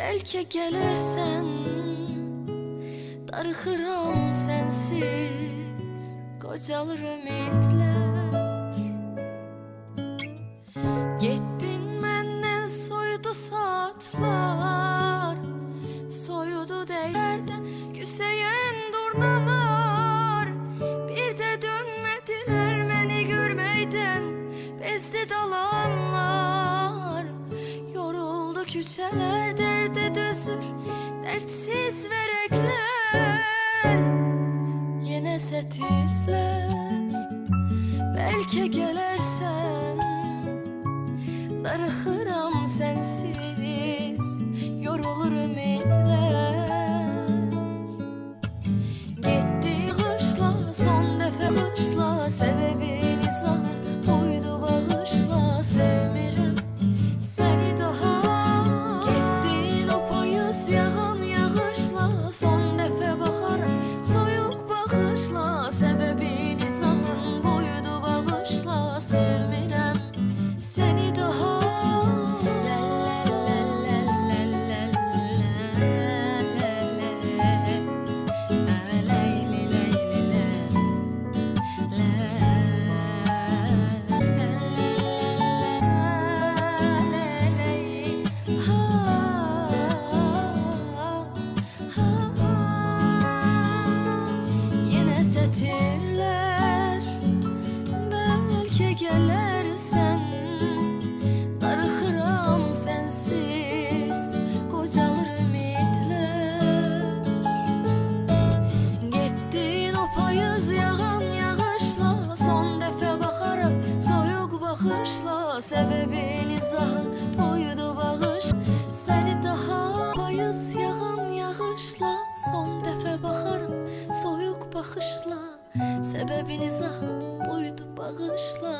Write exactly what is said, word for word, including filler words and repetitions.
Belki gelirsen, darıxıram sensiz, qocalır ümidlər. Getdin məndən, soyudu saatlar, soyudu dəyərdən küsəyən durnalar. Bir də dönmədilər məni görməkdən, bezdi dalanlar. Yoruldu küçələr, dərdə dözür dərdsiz vərəqlər. Yenə sətirlər, bəlkə gələrsən, darıxıram sensiz, yorulur ümidlər. Getdi qışla, son dəfə qışla, səbəbin izahın buydu bağışla. Sevmirəm səni daha. Getdin o payız yağan yağışla, son dəfə baxaram soyuq baxışla. Səbəbin izahın buydu bağışla. Sevmirəm səni daha. Yenə sətirlər, bəlkə gələrsən, darıxıram sensiz, qocalır ümidlər. Getdin o payız yağan yağışla, son dəfə baxaraq soyuq baxışla. Səbəbin izahın buydu bağış, səni daha. Payız yağan yağışla, son dəfə baxaraq soyuq baxışla. Səbəbin izahın buydu bağışla.